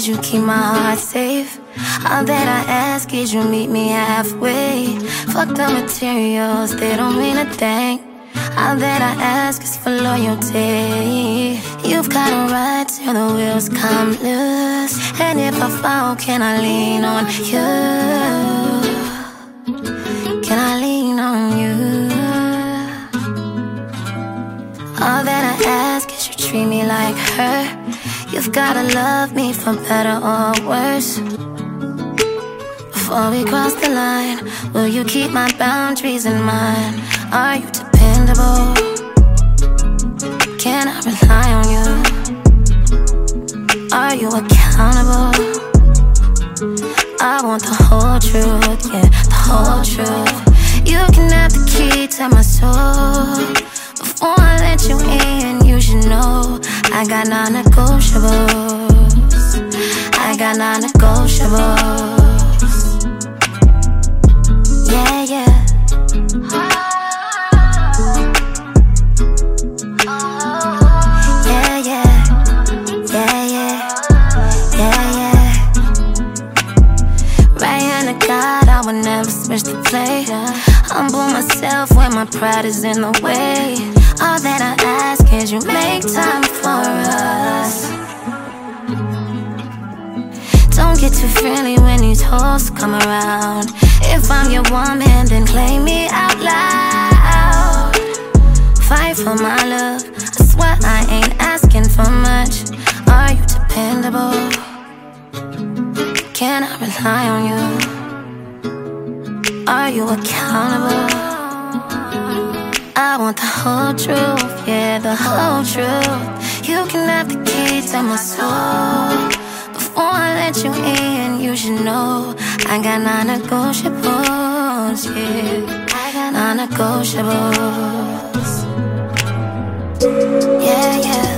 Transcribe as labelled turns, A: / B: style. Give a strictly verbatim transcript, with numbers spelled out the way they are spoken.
A: did you keep my heart safe? All that I ask is you meet me halfway. Fuck the materials, they don't mean a thing. All that I ask is for loyalty. You've got a right till the wheels come loose. And if I fall, can I lean on you? Can I lean on you? All that I ask is you treat me like her. You've gotta love me for better or worse. Before we cross the line, will you keep my boundaries in mind? Are you dependable? Can I rely on you? Are you accountable? I want the whole truth, yeah, the whole truth. You can have the key to my soul. Before I let you in, you should know I got non-negotiables. I got non-negotiables. Yeah, yeah. Yeah, yeah. Yeah, yeah. Yeah, yeah. Right hand of God, I would never switch the play. Humble myself when my pride is in the way. All that I ask is you make time for us. Don't get too friendly when these hoes come around. If I'm your woman, then claim me out loud. Fight for my love, I swear I ain't asking for much. Are you dependable? Can I rely on you? Are you accountable? I want the whole truth, yeah, the whole truth. You can have the key to my soul. Before I let you in, you should know I got non-negotiables, yeah. I got non-negotiables. Yeah, yeah.